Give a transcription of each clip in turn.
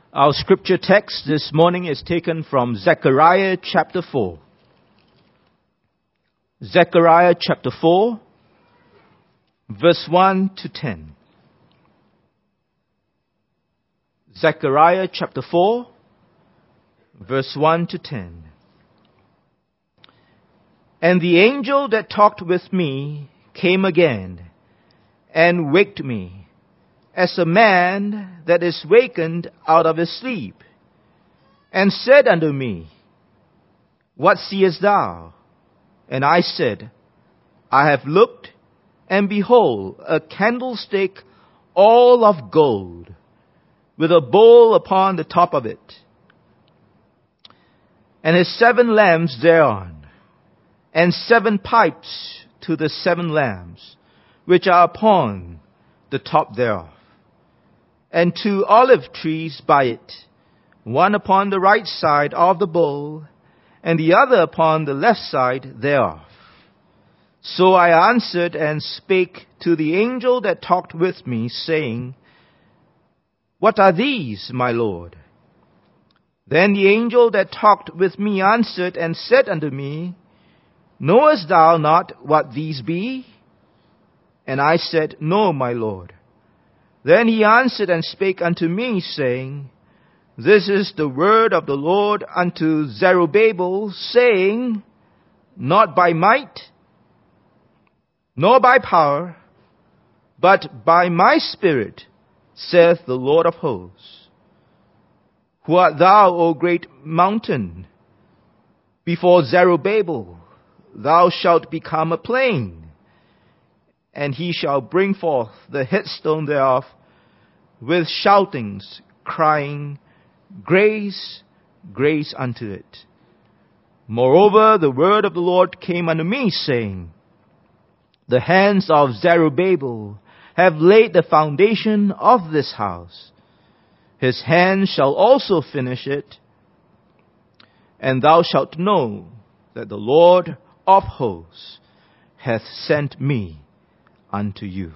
Our scripture text this morning is taken from Zechariah chapter 4. Zechariah chapter 4, verse 1 to 10. Zechariah chapter 4, verse 1 to 10. And the angel that talked with me came again and waked me, as a man that is wakened out of his sleep, and said unto me, What seest thou? And I said, I have looked, and behold, a candlestick all of gold, with a bowl upon the top of it, and his 7 lamps thereon, and 7 pipes to the 7 lamps, which are upon the top thereof, and 2 olive trees by it, one upon the right side of the bowl, and the other upon the left side thereof. So I answered and spake to the angel that talked with me, saying, What are these, my Lord? Then the angel that talked with me answered and said unto me, Knowest thou not what these be? And I said, No, my Lord. Then he answered and spake unto me, saying, This is the word of the Lord unto Zerubbabel, saying, Not by might, nor by power, but by my Spirit, saith the Lord of hosts. Who art thou, O great mountain? Before Zerubbabel thou shalt become a plain, and he shall bring forth the headstone thereof with shoutings, crying, Grace, grace unto it. Moreover, the word of the Lord came unto me, saying, The hands of Zerubbabel have laid the foundation of this house. His hand shall also finish it. And thou shalt know that the Lord of hosts hath sent me unto you.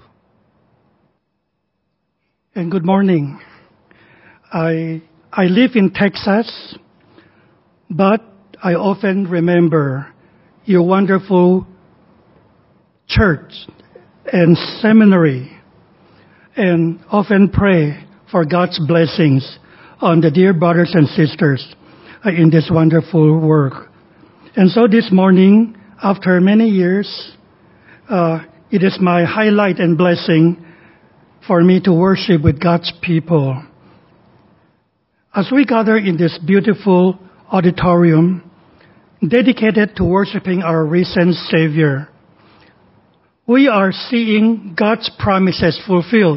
And good morning. I live in Texas, but I often remember your wonderful church and seminary, and often pray for God's blessings on the dear brothers and sisters in this wonderful work. And so this morning, after many years, it is my highlight and blessing for me to worship with God's people. As we gather in this beautiful auditorium dedicated to worshiping our risen Savior, we are seeing God's promises fulfilled.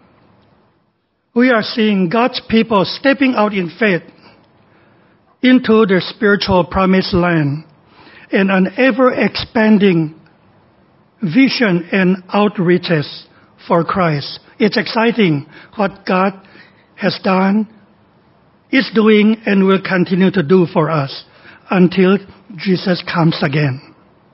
We are seeing God's people stepping out in faith into their spiritual promised land, and an ever-expanding vision and outreaches for Christ. It's exciting what God has done, is doing, and will continue to do for us until Jesus comes again.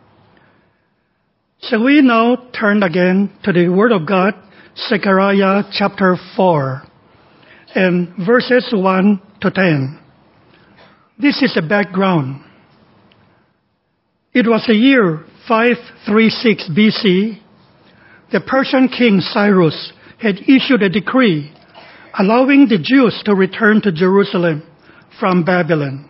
So we now turn again to the Word of God, Zechariah chapter 4, and verses 1 to 10. This is the background. It was the year 536 BC. The Persian king Cyrus had issued a decree allowing the Jews to return to Jerusalem from Babylon.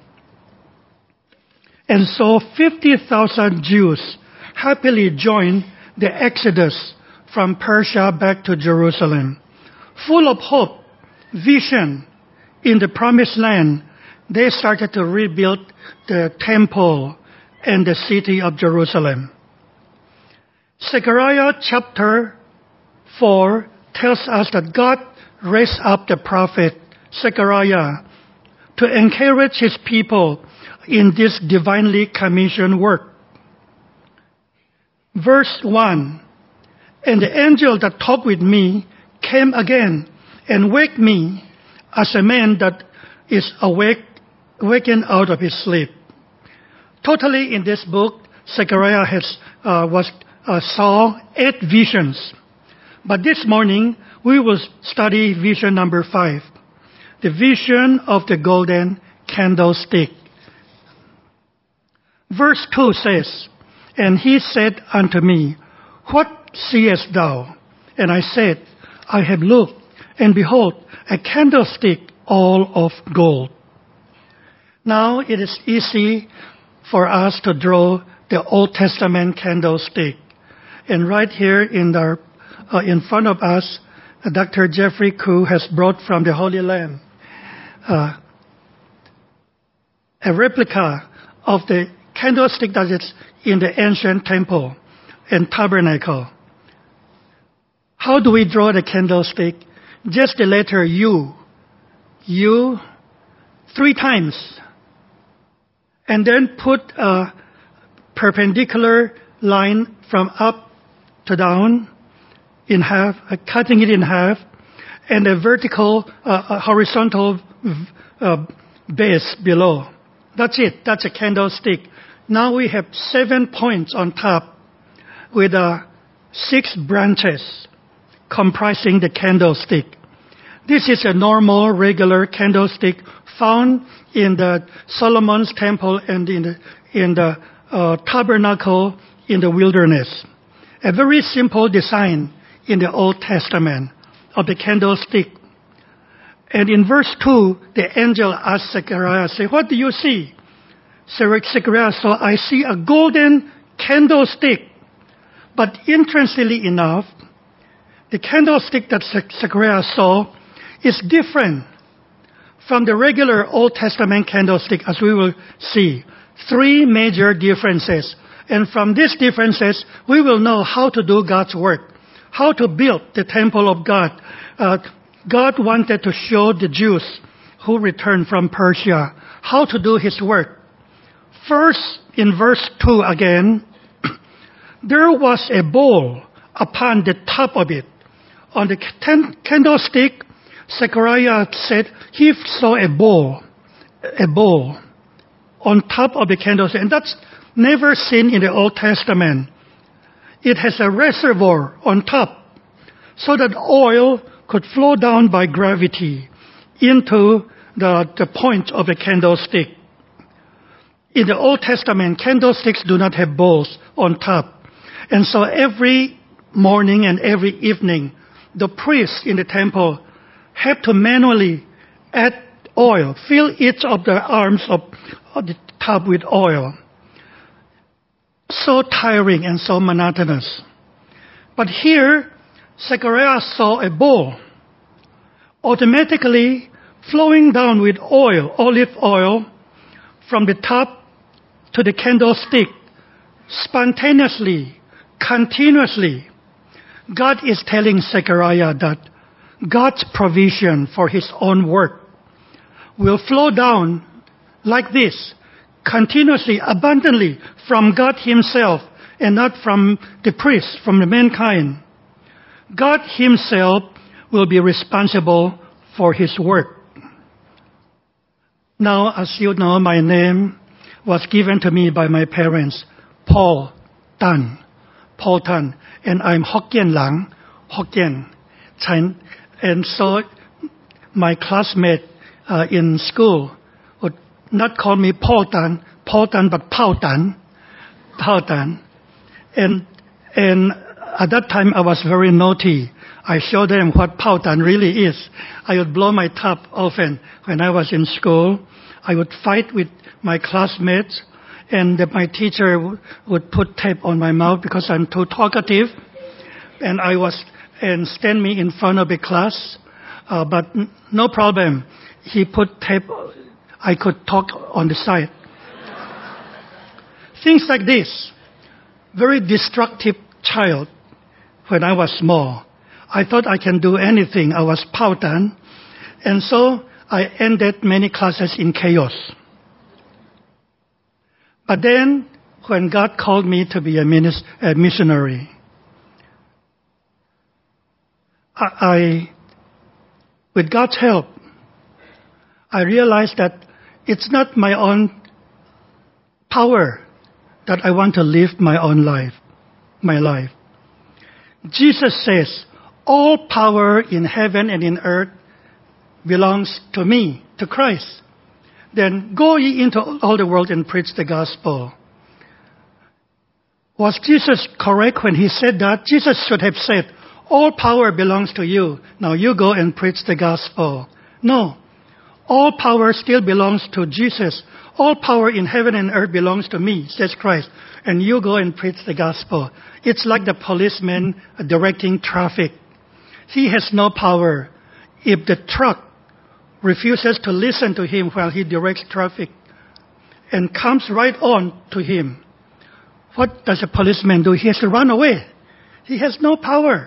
And so 50,000 Jews happily joined the exodus from Persia back to Jerusalem. Full of hope, vision in the promised land, they started to rebuild the temple and the city of Jerusalem. Zechariah chapter 4 tells us that God raised up the prophet Zechariah to encourage his people in this divinely commissioned work. Verse 1, And the angel that talked with me came again and waked me as a man that is awakened out of his sleep. Totally in this book, Zechariah saw 8 visions. But this morning, we will study vision number 5. the vision of the golden candlestick. Verse 2 says, "And he said unto me, What seest thou? And I said, I have looked, and behold, a candlestick all of gold." Now it is easy for us to draw the Old Testament candlestick. And right here in front of us, Dr. Jeffrey Koo has brought from the Holy Land a replica of the candlestick that is in the ancient temple and tabernacle. How do we draw the candlestick? Just the letter U. U 3 times. And then put a perpendicular line from up to down in half, cutting it in half, and a vertical, horizontal base below. That's it. That's a candlestick. Now we have 7 points on top with 6 branches comprising the candlestick. This is a normal, regular candlestick found in the Solomon's temple and in the tabernacle in the wilderness. A very simple design in the Old Testament of the candlestick. And in verse 2, the angel asked Zechariah, say, "What do you see?" Zechariah saw, "I see a golden candlestick." But interestingly enough, the candlestick that Zechariah saw is different from the regular Old Testament candlestick, as we will see. 3 major differences. And from these differences, we will know how to do God's work, how to build the temple of God. God wanted to show the Jews who returned from Persia how to do His work. First, in verse 2 again, there was a bowl upon the top of it. On the candlestick, Zechariah said he saw a bowl on top of the candlestick. And that's never seen in the Old Testament. It has a reservoir on top so that oil could flow down by gravity into the point of the candlestick. In the Old Testament, candlesticks do not have bowls on top. And so every morning and every evening, the priests in the temple have to manually add oil, fill each of the arms of the tub with oil. So tiring and so monotonous. But here, Zechariah saw a bowl automatically flowing down with oil, olive oil, from the top to the candlestick, spontaneously, continuously. God is telling Zechariah that God's provision for His own work will flow down like this, continuously, abundantly, from God Himself and not from the priests, from the mankind. God Himself will be responsible for His work. Now, as you know, my name was given to me by my parents, Paul Tan. Paul Tan. And I'm Hokkien Lang, Hokkien. And so my classmate in school would not call me Paul Tan, but Pao Tan. Pao Tan. And at that time I was very naughty. I showed them what Pao Tan really is. I would blow my top often when I was in school. I would fight with my classmates, and my teacher would put tape on my mouth because I'm too talkative, and stand me in front of the class. But no problem. He put tape. I could talk on the side. Things like this. Very destructive child when I was small. I thought I can do anything. I was Pao Tan. And so I ended many classes in chaos. But then, when God called me to be a missionary, with God's help, I realized that it's not my own power that I want to live my life. Jesus says, all power in heaven and in earth belongs to me, to Christ. Then go ye into all the world and preach the gospel. Was Jesus correct when he said that? Jesus should have said, all power belongs to you. Now you go and preach the gospel. No. All power still belongs to Jesus. All power in heaven and earth belongs to me, says Christ. And you go and preach the gospel. It's like the policeman directing traffic. He has no power. If the truck refuses to listen to him while he directs traffic and comes right on to him, what does a policeman do? He has to run away. He has no power.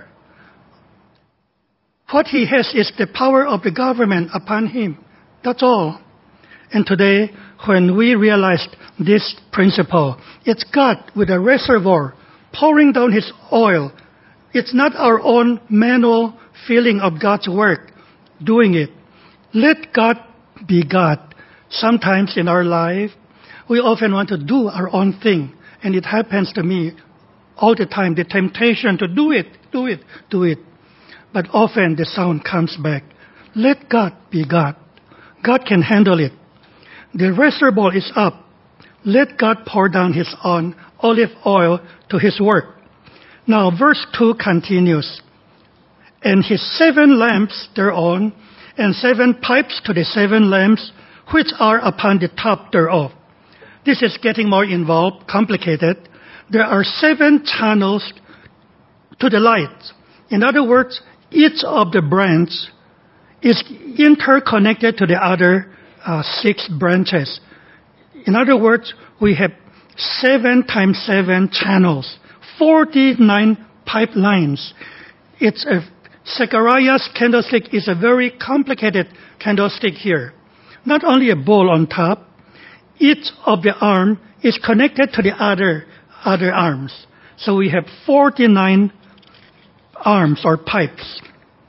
What he has is the power of the government upon him. That's all. And today, when we realized this principle, it's God with a reservoir pouring down His oil. It's not our own manual feeling of God's work doing it. Let God be God. Sometimes in our life, we often want to do our own thing. And it happens to me all the time, the temptation to do it. But often the sound comes back. Let God be God. God can handle it. The reservoir is up. Let God pour down His own olive oil to His work. Now verse 2 continues. And His 7 lamps thereon, and 7 pipes to the 7 lamps, which are upon the top thereof. This is getting more involved, complicated. There are 7 channels to the lights. In other words, each of the branches is interconnected to the other 6 branches. In other words, we have 7 times 7 channels, 49 pipelines. Zechariah's candlestick is a very complicated candlestick here. Not only a bowl on top, each of the arm is connected to the other arms. So we have 49 arms or pipes.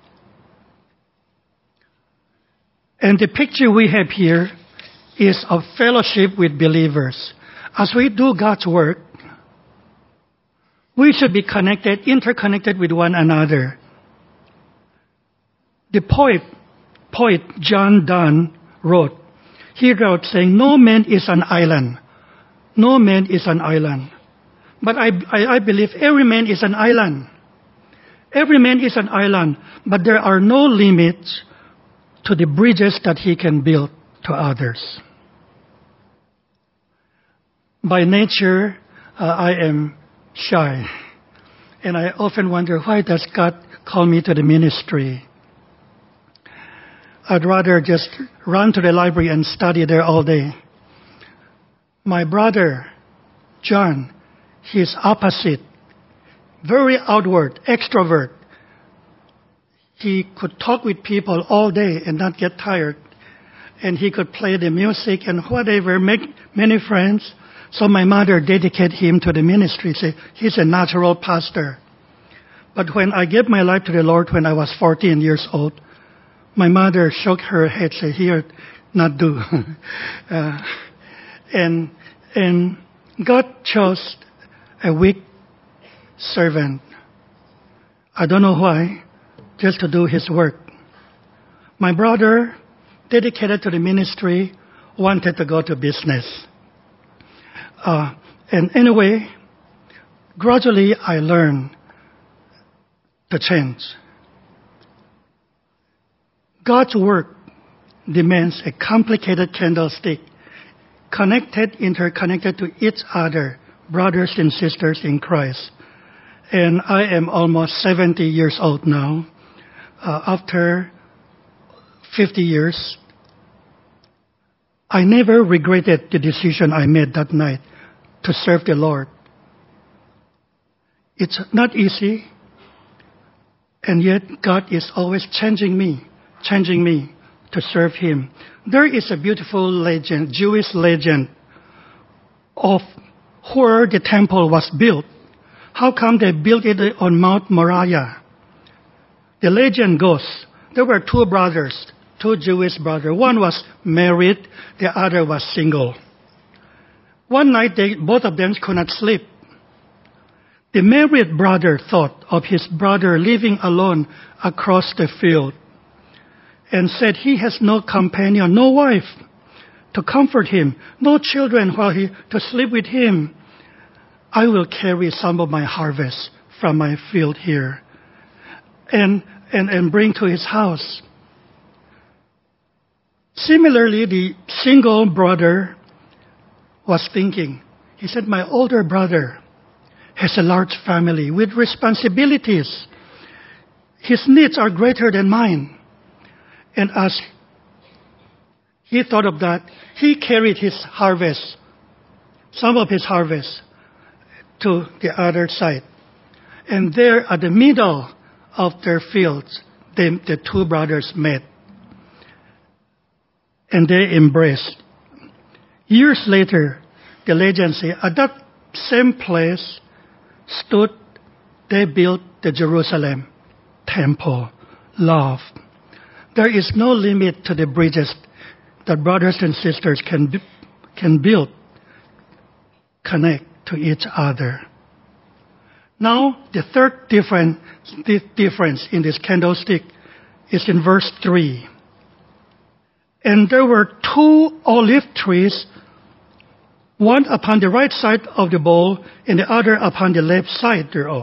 And the picture we have here is of fellowship with believers. As we do God's work, we should be interconnected with one another. The poet John Donne wrote, he wrote saying, no man is an island. No man is an island. But I believe every man is an island. Every man is an island, but there are no limits to the bridges that he can build to others. By nature, I am shy. And I often wonder, why does God call me to the ministry? I'd rather just run to the library and study there all day. My brother, John, he's opposite. Very outward, extrovert. He could talk with people all day and not get tired. And he could play the music and whatever, make many friends. So my mother dedicated him to the ministry. Say, he's a natural pastor. But when I gave my life to the Lord when I was 14 years old, my mother shook her head, said, here, not do. And God chose a weak servant. I don't know why, just to do His work. My brother, dedicated to the ministry, wanted to go to business. And anyway, gradually I learned to change. God's work demands a complicated candlestick, interconnected to each other, brothers and sisters in Christ. And I am almost 70 years old now. After 50 years, I never regretted the decision I made that night to serve the Lord. It's not easy, and yet God is always changing me to serve Him. There is a beautiful legend, Jewish legend, of where the temple was built. How come they built it on Mount Moriah? The legend goes, there were 2 brothers, 2 Jewish brothers. One was married, the other was single. One night, both of them could not sleep. The married brother thought of his brother living alone across the field. and said he has no companion, no wife to comfort him, no children to sleep with him. I will carry some of my harvest from my field here and bring to his house. Similarly, the single brother was thinking. He said, my older brother has a large family with responsibilities. His needs are greater than mine. And as he thought of that, he carried his harvest, some of his harvest, to the other side. And there at the middle of their fields, the two brothers met. And they embraced. Years later, the legend says, at that same place they built the Jerusalem temple, love. There is no limit to the bridges that brothers and sisters can build, connect to each other. Now, the third difference in this candlestick is in verse 3. And there were 2 olive trees, one upon the right side of the bowl and the other upon the left side thereof.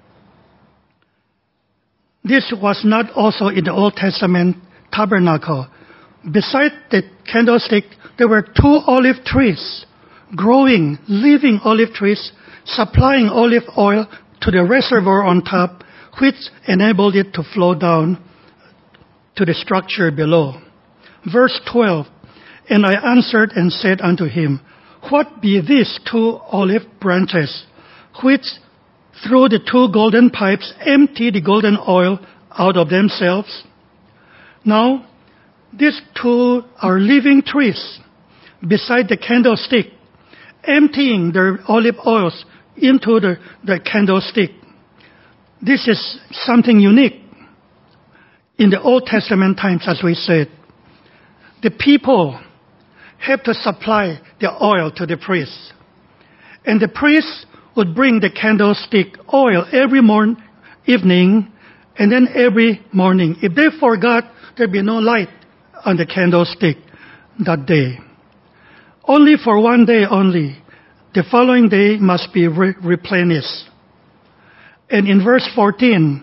This was not also in the Old Testament tabernacle. Beside the candlestick, there were 2 olive trees, growing, living olive trees, supplying olive oil to the reservoir on top, which enabled it to flow down to the structure below. Verse 12, and I answered and said unto him, what be these 2 olive branches, which through the 2 golden pipes empty the golden oil out of themselves? Now, these 2 are living trees beside the candlestick, emptying their olive oils into the candlestick. This is something unique. In the Old Testament times, as we said, the people have to supply the oil to the priests. And the priests would bring the candlestick oil every evening, and then every morning. If they forgot, there'd be no light on the candlestick that day. Only for one day only. The following day must be replenished. And in verse 14,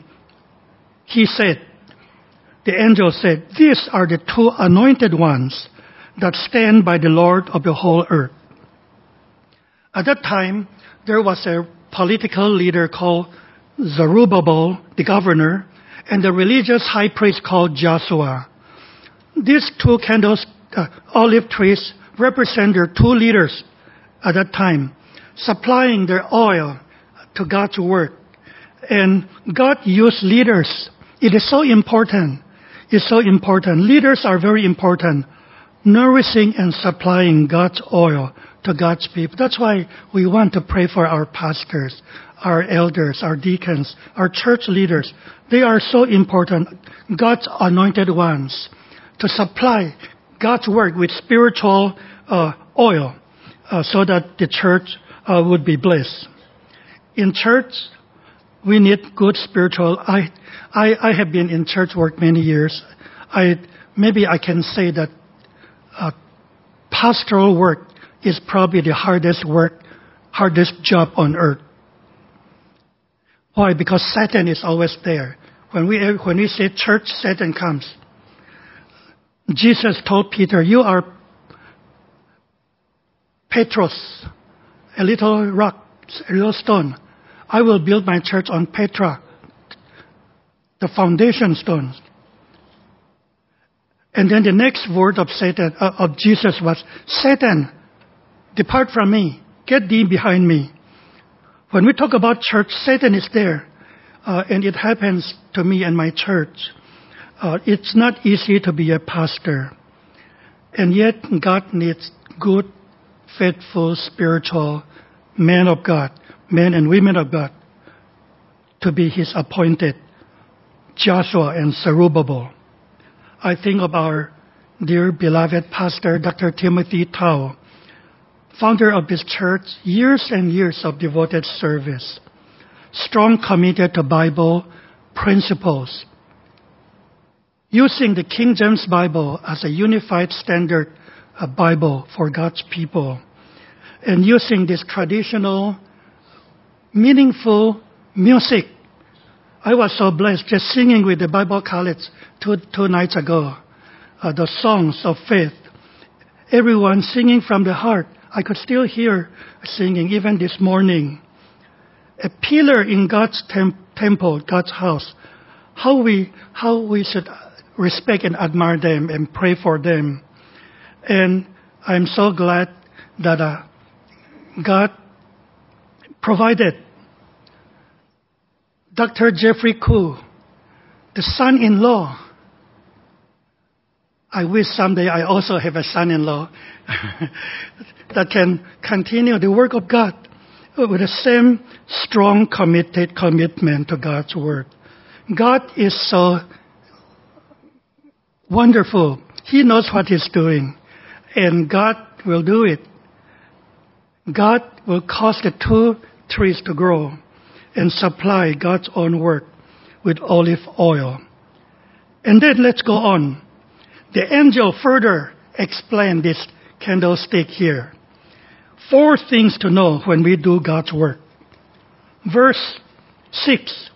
the angel said, these are the 2 anointed ones that stand by the Lord of the whole earth. At that time, there was a political leader called Zerubbabel, the governor, and the religious high priest called Joshua. These 2 olive trees represent their 2 leaders at that time, supplying their oil to God's work. And God used leaders. It is so important. It's so important. Leaders are very important. Nourishing and supplying God's oil to God's people. That's why we want to pray for our pastors, our elders, our deacons, our church leaders. They are so important. God's anointed ones to supply God's work with spiritual oil so that the church would be blessed. In church, we need good spiritual. I have been in church work many years. Maybe I can say that pastoral work is probably the hardest job on earth. Why? Because Satan is always there. When we say church, Satan comes. Jesus told Peter, you are Petros, a little rock, a little stone. I will build my church on Petra, the foundation stones. And then the next word of Jesus was, Satan, depart from me. Get thee behind me. When we talk about church, Satan is there. And it happens to me and my church. It's not easy to be a pastor. And yet God needs good, faithful, spiritual men of God, men and women of God, to be His appointed Joshua and Zerubbabel. I think of our dear beloved pastor, Dr. Timothy Tao, founder of this church, years and years of devoted service, strong committed to Bible principles. using the King James Bible as a unified standard Bible for God's people, and using this traditional, meaningful music. I was so blessed just singing with the Bible college two nights ago, the songs of faith. Everyone singing from the heart. I could still hear singing even this morning. A pillar in God's temple, God's house. How we should respect and admire them and pray for them. And I'm so glad that God provided Dr. Jeffrey Koo, the son-in-law. I wish someday I also have a son-in-law that can continue the work of God with the same strong, commitment to God's word. God is so wonderful. He knows what He's doing, and God will do it. God will cause the two trees to grow and supply God's own work with olive oil. And then let's go on. The angel further explained this candlestick here. 4 things to know when we do God's work. Verse 6.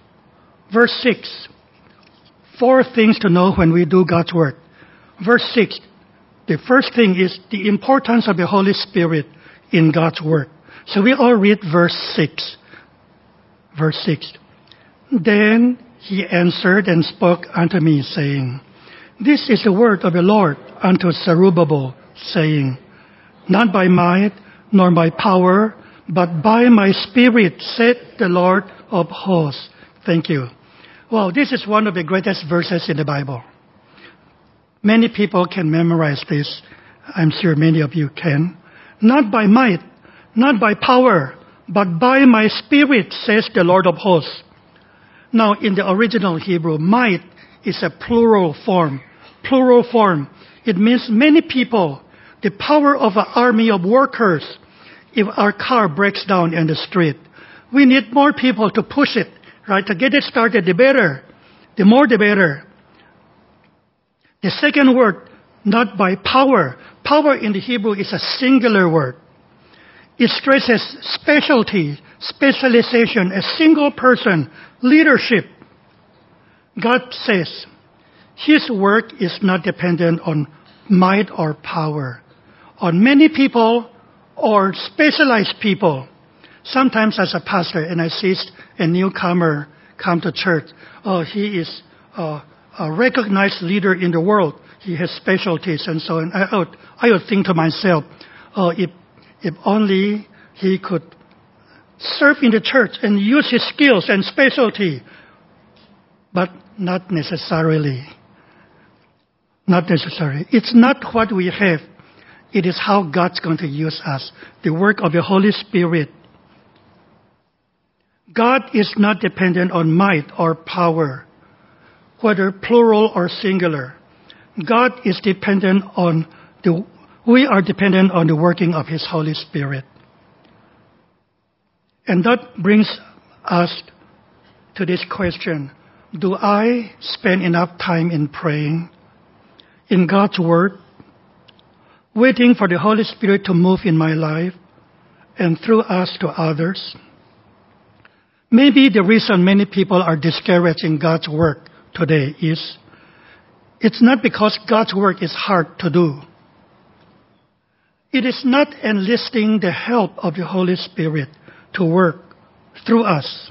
4 things to know when we do God's work. Verse 6. The first thing is the importance of the Holy Spirit in God's work. So we all read verse 6. Verse 6. Then he answered and spoke unto me, saying, This is the word of the Lord unto Zerubbabel, saying, Not by might, nor by power, but by my Spirit, saith the Lord of hosts. Thank you. Well, this is one of the greatest verses in the Bible. Many people can memorize this. I'm sure many of you can. Not by might, not by power, but by my Spirit, says the Lord of hosts. Now, in the original Hebrew, might is a plural form. Plural form. It means many people. The power of an army of workers. If our car breaks down in the street, we need more people to push it, right? To get it started, the better. The more, the better. The second word, not by power. Power in the Hebrew is a singular word. It stresses specialty, specialization, a single person, leadership. God says His work is not dependent on might or power, on many people or specialized people. Sometimes as a pastor, and I see a newcomer come to church, he is a recognized leader in the world. He has specialties and so on. I would think to myself, if only he could serve in the church and use his skills and specialty. But not necessarily. Not necessary. It's not what we have. It is how God's going to use us. The work of the Holy Spirit. God is not dependent on might or power, whether plural or singular. God is dependent on we are dependent on the working of His Holy Spirit. And that brings us to this question. Do I spend enough time in praying, in God's Word, waiting for the Holy Spirit to move in my life and through us to others? Maybe the reason many people are discouraged in God's work today is it's not because God's work is hard to do. It is not enlisting the help of the Holy Spirit to work through us.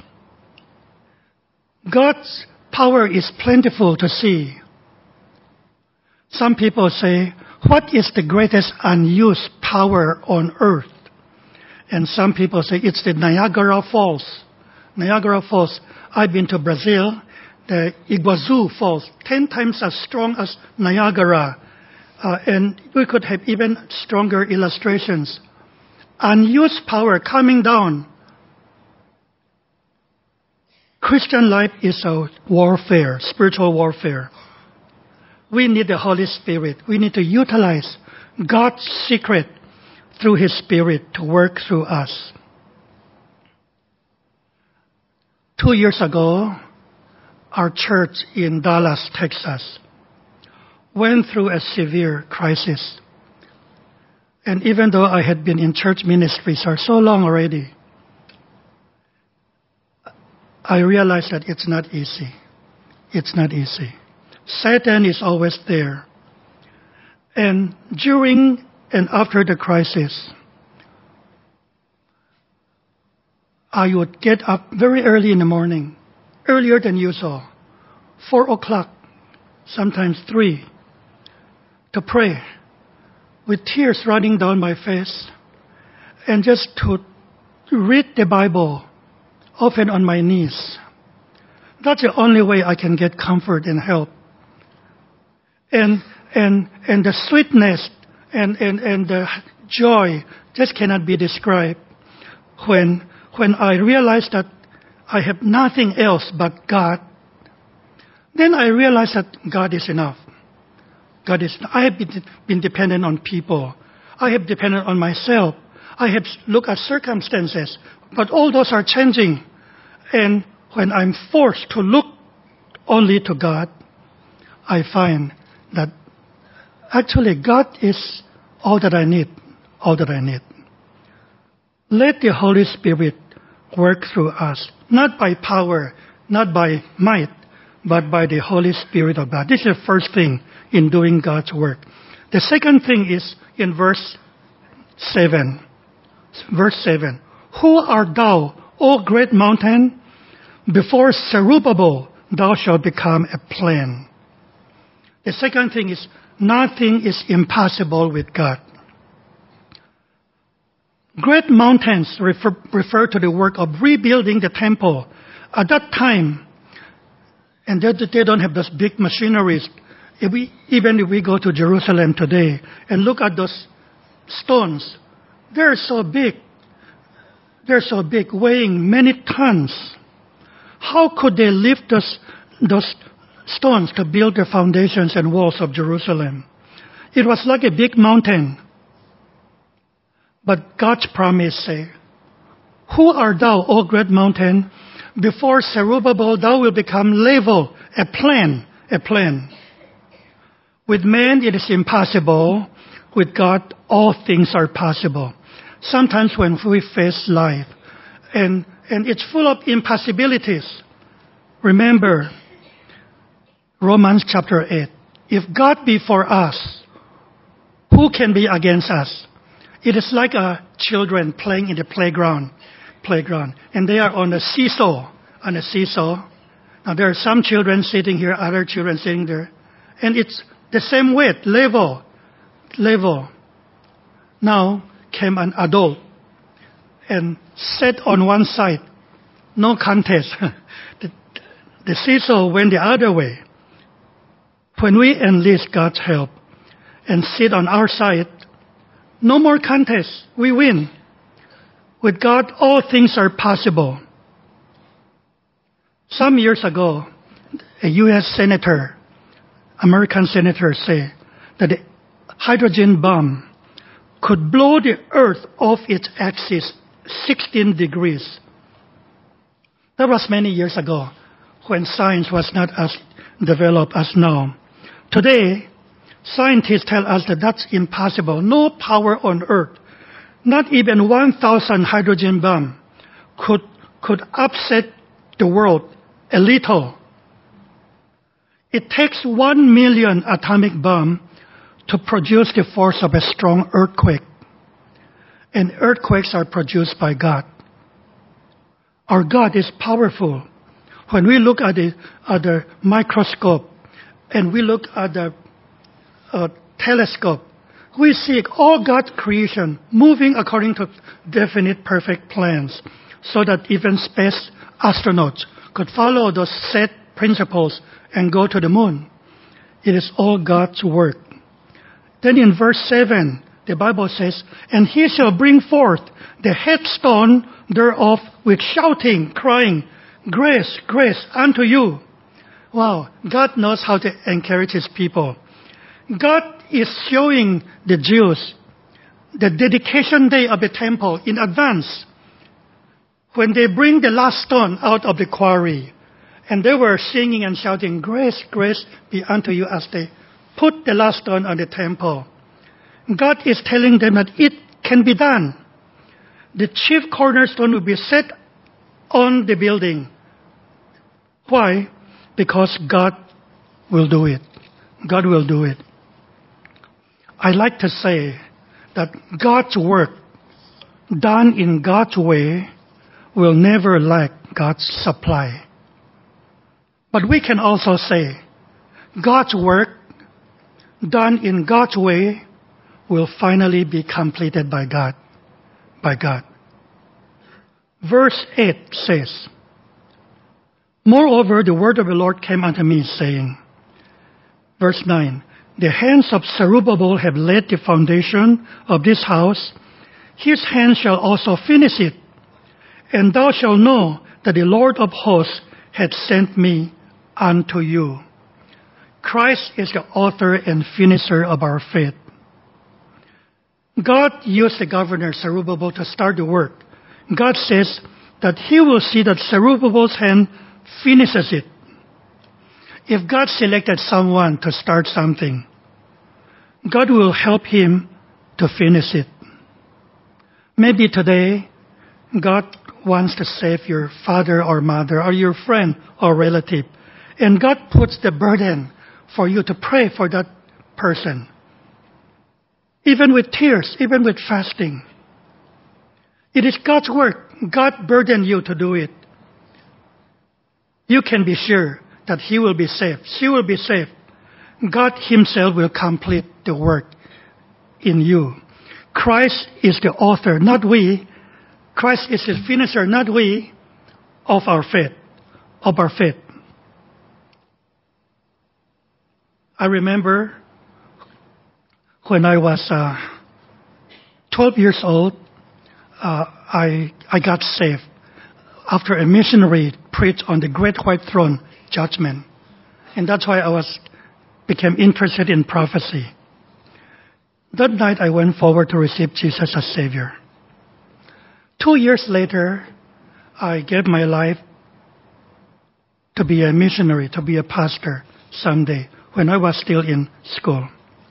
God's power is plentiful to see. Some people say, what is the greatest unused power on earth? And some people say it's the Niagara Falls. Niagara Falls. I've been to Brazil. The Iguazu Falls, 10 times as strong as Niagara. And we could have even stronger illustrations. Unused power coming down. Christian life is a warfare, spiritual warfare. We need the Holy Spirit. We need to utilize God's secret through His Spirit to work through us. 2 years ago, our church in Dallas, Texas, went through a severe crisis. And even though I had been in church ministries for so long already, I realized that it's not easy. It's not easy. Satan is always there. And during and after the crisis, I would get up very early in the morning, earlier than usual, 4 o'clock, sometimes 3, to pray, with tears running down my face, and just to read the Bible, often on my knees. That's the only way I can get comfort and help. And the sweetness and the joy just cannot be described when I realize that I have nothing else but God. Then I realize that God is enough. I have been dependent on people. I have depended on myself. I have looked at circumstances. But all those are changing. And when I'm forced to look only to God, I find that actually God is all that I need. All that I need. Let the Holy Spirit work through us. Not by power, not by might, but by the Holy Spirit of God. This is the first thing in doing God's work. The second thing is in verse 7. Verse 7. Who art thou, O great mountain? Before Zerubbabel, thou shalt become a plain. The second thing is, nothing is impossible with God. Great mountains refer to the work of rebuilding the temple. At that time, and they don't have those big machineries. Even if we go to Jerusalem today and look at those stones, they're so big. They're so big, weighing many tons. How could they lift those stones to build the foundations and walls of Jerusalem? It was like a big mountain. But God's promise say, who art thou, O great mountain? Before Zerubbabel, thou will become level, a plain. With man, it is impossible. With God, all things are possible. Sometimes when we face life, and it's full of impossibilities, remember Romans chapter 8. If God be for us, who can be against us? It is like children playing in the playground, and they are on a seesaw. Now there are some children sitting here, other children sitting there, and it's the same weight, level. Now came an adult and sat on one side, no contest. The seesaw went the other way. When we enlist God's help and sit on our side, no more contest. We win. With God, all things are possible. Some years ago, a U.S. senator, American senator, said that the hydrogen bomb could blow the earth off its axis 16 degrees. That was many years ago when science was not as developed as now. Today, scientists tell us that that's impossible. No power on earth, not even 1,000 hydrogen bomb could upset the world a little. It takes 1 million atomic bomb to produce the force of a strong earthquake. And earthquakes are produced by God. Our God is powerful. When we look at the microscope and we look at the telescope, we see all God's creation moving according to definite, perfect plans, so that even space astronauts could follow those set principles and go to the moon. It is all God's work. Then in verse 7, the Bible says, and he shall bring forth the headstone thereof with shouting, crying, grace, grace unto you. Wow, God knows how to encourage his people. God is showing the Jews the dedication day of the temple in advance. When they bring the last stone out of the quarry, and they were singing and shouting, grace, grace be unto you, as they put the last stone on the temple. God is telling them that it can be done. The chief cornerstone will be set on the building. Why? Because God will do it. God will do it. I like to say that God's work done in God's way will never lack God's supply. But we can also say God's work done in God's way will finally be completed by God. By God. Verse 8 says, Moreover, the word of the Lord came unto me, saying, verse 9, The hands of Zerubbabel have laid the foundation of this house. His hands shall also finish it. And thou shalt know that the Lord of hosts hath sent me unto you. Christ is the author and finisher of our faith. God used the governor Zerubbabel to start the work. God says that He will see that Zerubbabel's hand finishes it. If God selected someone to start something, God will help him to finish it. Maybe today, God wants to save your father or mother or your friend or relative. And God puts the burden for you to pray for that person. Even with tears, even with fasting. It is God's work. God burdened you to do it. You can be sure that he will be saved. She will be saved. God Himself will complete the work in you. Christ is the author, not we. Christ is the finisher, not we, of our faith. Of our faith. I remember when I was 12 years old, I got saved after a missionary preached on the Great White Throne judgment. And that's why I became interested in prophecy. That night I went forward to receive Jesus as Savior. 2 years later, I gave my life to be a missionary, to be a pastor someday when I was still in school.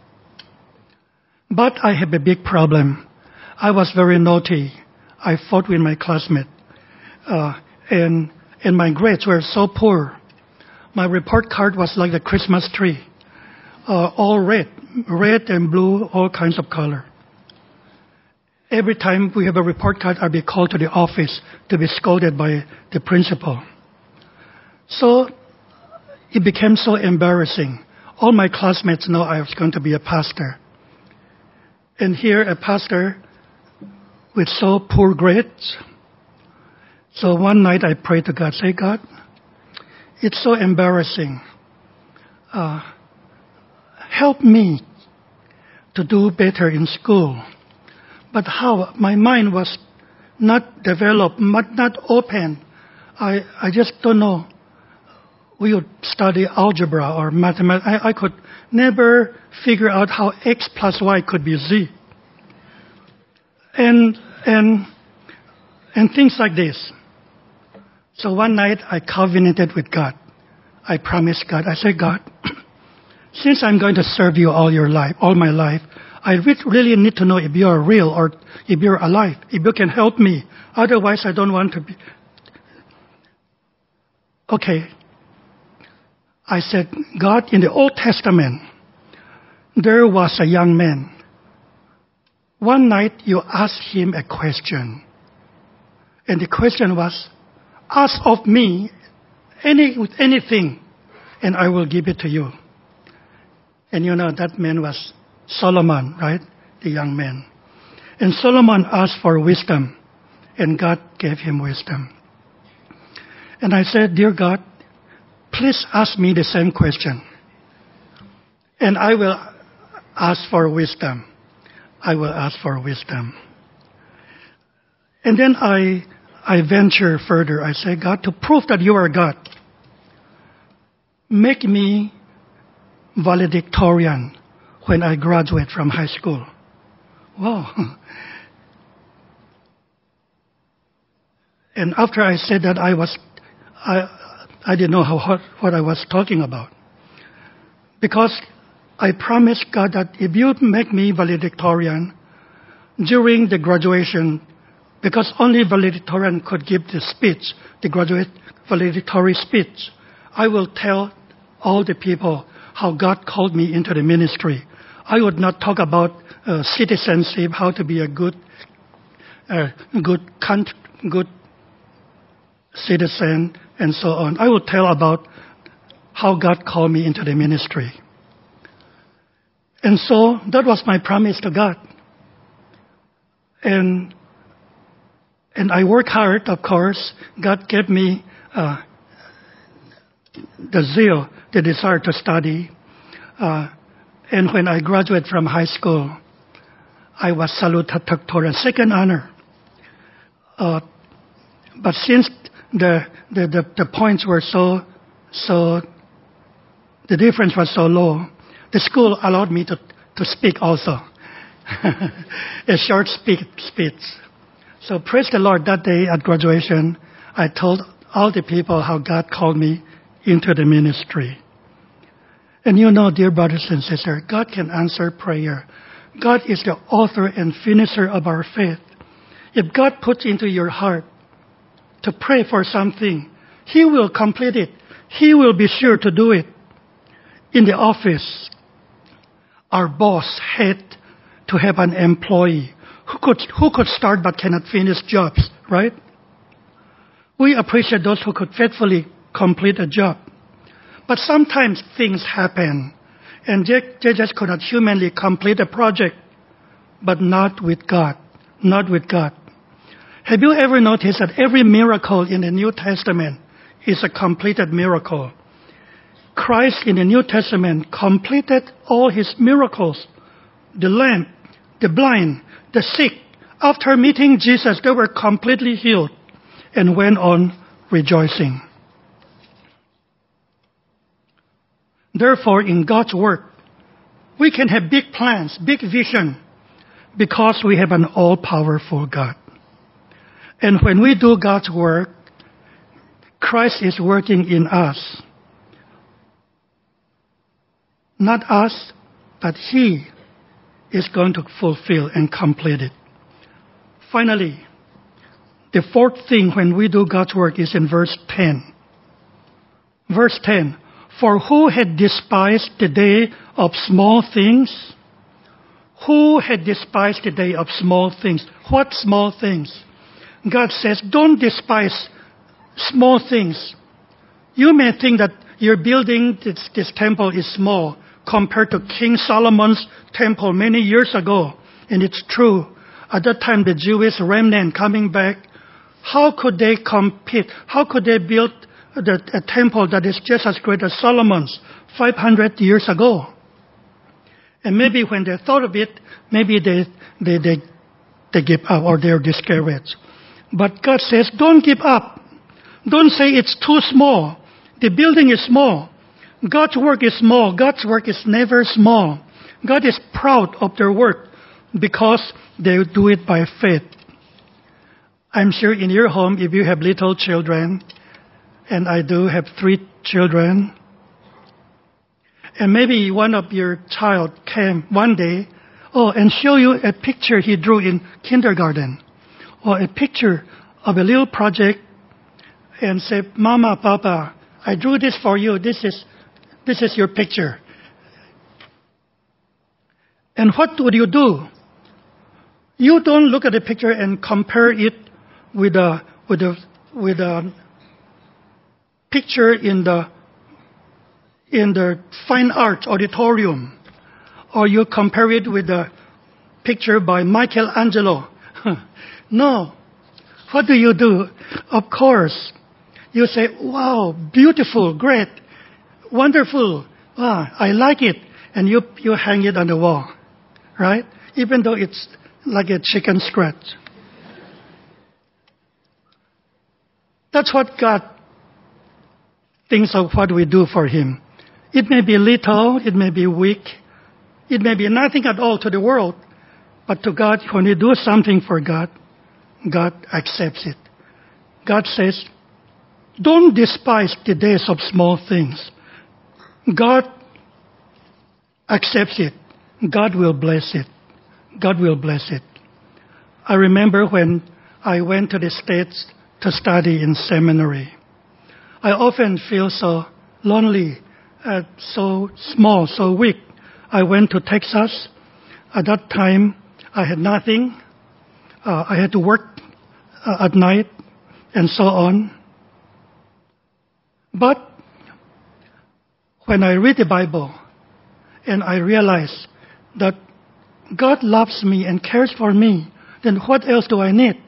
But I had a big problem. I was very naughty. I fought with my classmate. And my grades were so poor. My report card was like the Christmas tree. All red and blue, all kinds of color. Every time we have a report card, I'd be called to the office to be scolded by the principal. So it became so embarrassing. All my classmates know I was going to be a pastor. And here, a pastor with so poor grades. So one night I prayed to God, say, God, it's so embarrassing. Help me to do better in school. But how? My mind was not developed, not open. I just don't know. We would study algebra or mathematics. I could never figure out how x plus y could be z. And things like this. So one night I covenanted with God. I promised God. I said, God, since I'm going to serve you all my life, I really need to know if you are real or if you're alive, if you can help me. Otherwise, I don't want to be. Okay. I said, God, in the Old Testament, there was a young man. One night you asked him a question. And the question was, ask of me anything, and I will give it to you. And you know, that man was Solomon, right? The young man. And Solomon asked for wisdom, and God gave him wisdom. And I said, dear God, please ask me the same question. And I will ask for wisdom. I will ask for wisdom. And then I venture further. I say, God, to prove that you are God, make me valedictorian when I graduate from high school. Wow. And after I said that, I didn't know what I was talking about. Because I promised God that if you make me valedictorian during the graduation, because only valedictorian could give the speech, the graduate valedictory speech, I will tell all the people how God called me into the ministry. I would not talk about citizenship, how to be a good citizen, and so on. I will tell about how God called me into the ministry. And so that was my promise to God. And I worked hard, of course. God gave me the zeal, the desire to study. And when I graduated from high school, I was salutatorian, second honor. But since the points were so, the difference was so low, the school allowed me to speak also. A short speech. So praise the Lord, that day at graduation, I told all the people how God called me into the ministry. And you know, dear brothers and sisters, God can answer prayer. God is the author and finisher of our faith. If God puts into your heart to pray for something, He will complete it. He will be sure to do it. In the office, our boss had to have an employee who could start but cannot finish jobs, right? We appreciate those who could faithfully complete a job. But sometimes things happen, and they just could not humanly complete a project, but not with God. Not with God. Have you ever noticed that every miracle in the New Testament is a completed miracle? Christ in the New Testament completed all His miracles. The lame, the blind, the sick, after meeting Jesus, they were completely healed and went on rejoicing. Therefore, in God's work, we can have big plans, big vision, because we have an all-powerful God. And when we do God's work, Christ is working in us. Not us, but He is going to fulfill and complete it. Finally, the fourth thing when we do God's work is in verse 10. Verse 10, for who had despised the day of small things? Who had despised the day of small things? What small things? God says, don't despise small things. You may think that your building, this temple is small compared to King Solomon's temple many years ago. And it's true. At that time, the Jewish remnant coming back, how could they compete? How could they build a temple that is just as great as Solomon's 500 years ago? And maybe when they thought of it, maybe they give up or they're discouraged. But God says, don't give up. Don't say it's too small. The building is small. God's work is small. God's work is never small. God is proud of their work because they do it by faith. I'm sure in your home, if you have little children, and I do have 3 children, and maybe one of your child came one day, and show you a picture he drew in kindergarten, or a picture of a little project, and say, Mama, Papa, I drew this for you. This is your picture. And what would you do? You don't look at the picture and compare it with a picture in the fine arts auditorium, or you compare it with a picture by Michelangelo. No. What do you do? Of course, you say, wow, beautiful, great, wonderful, I like it. And you hang it on the wall, right? Even though it's like a chicken scratch. That's what God thinks of what we do for Him. It may be little, it may be weak, it may be nothing at all to the world, but to God, when you do something for God, God accepts it. God says, don't despise the days of small things. God accepts it, God will bless it. God will bless it. I remember when I went to the States to study in seminary. I often feel so lonely, so small, so weak. I went to Texas. At that time, I had nothing. I had to work at night and so on. But when I read the Bible and I realize that God loves me and cares for me, then what else do I need?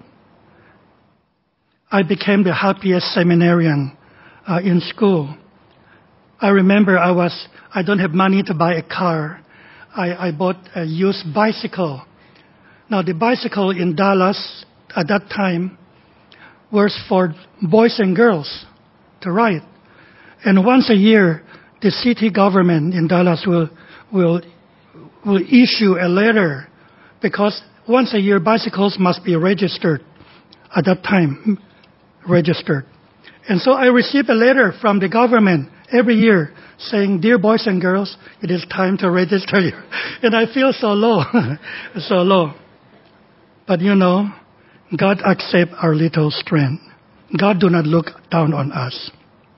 I became the happiest seminarian in school. I remember I don't have money to buy a car. I bought a used bicycle. Now the bicycle in Dallas at that time was for boys and girls to ride. And once a year, the city government in Dallas will issue a letter, because once a year bicycles must be registered at that time, registered. And so I received a letter from the government every year saying, "Dear boys and girls, it is time to register you." And I feel so low, so low. But God accepts our little strength. God do not look down on us.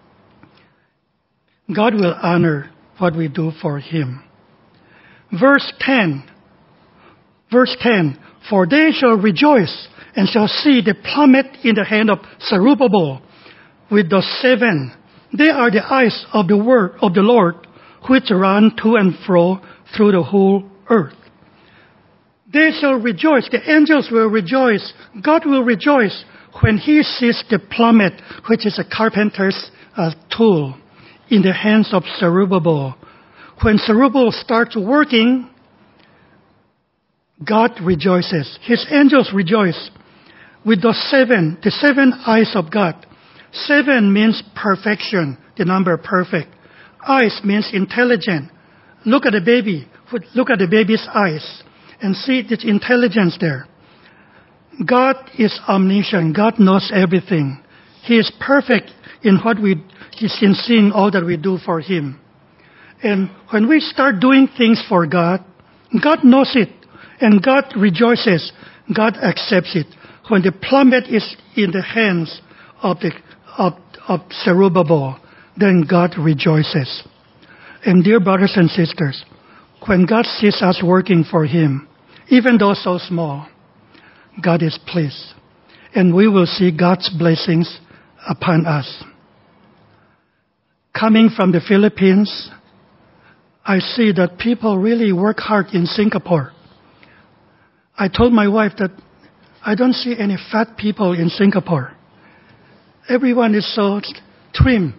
God will honor what we do for Him. Verse 10, "For they shall rejoice and shall see the plummet in the hand of Zerubbabel with the 7. They are the eyes of the word of the Lord, which run to and fro through the whole earth." They shall rejoice. The angels will rejoice. God will rejoice when He sees the plummet, which is a carpenter's tool, in the hands of Zerubbabel. When Zerubbabel starts working, God rejoices. His angels rejoice with the 7 eyes of God. 7 means perfection, the number perfect. Eyes means intelligent. Look at the baby. Look at the baby's eyes and see the intelligence there. God is omniscient. God knows everything. He is perfect in He's in seeing all that we do for Him. And when we start doing things for God, God knows it. And God rejoices. God accepts it. When the plummet is in the hands of Zerubbabel, then God rejoices. And dear brothers and sisters, when God sees us working for Him, even though so small, God is pleased. And we will see God's blessings upon us. Coming from the Philippines, I see that people really work hard in Singapore. I told my wife that I don't see any fat people in Singapore. Everyone is so trim.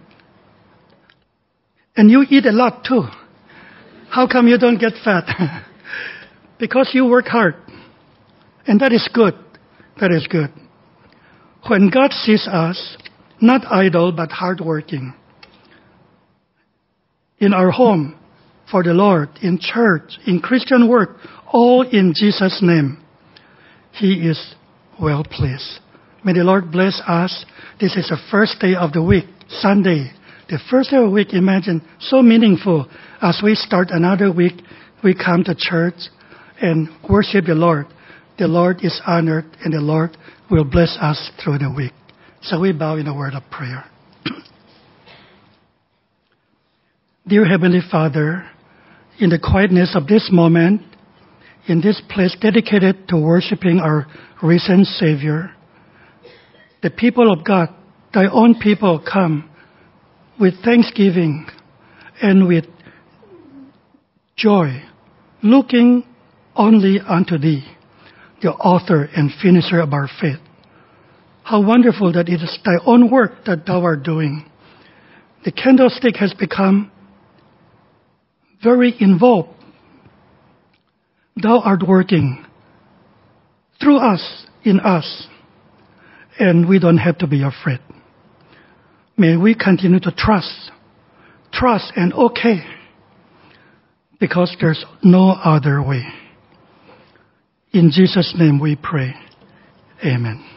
And you eat a lot too. How come you don't get fat? Because you work hard. And that is good. That is good. When God sees us, not idle but hardworking, in our home, for the Lord, in church, in Christian work, all in Jesus' name, He is well pleased. May the Lord bless us. This is the first day of the week, Sunday. The first day of the week, imagine, so meaningful. As we start another week, we come to church and worship the Lord. The Lord is honored and the Lord will bless us through the week. So we bow in a word of prayer. Dear Heavenly Father, in the quietness of this moment, in this place dedicated to worshiping our risen Savior, the people of God, Thy own people, come with thanksgiving and with joy, looking only unto Thee, the author and finisher of our faith. How wonderful that it is Thy own work that Thou art doing. The candlestick has become very involved. Thou art working through us, in us, and we don't have to be afraid. May we continue to trust and okay, because there's no other way. In Jesus' name we pray. Amen.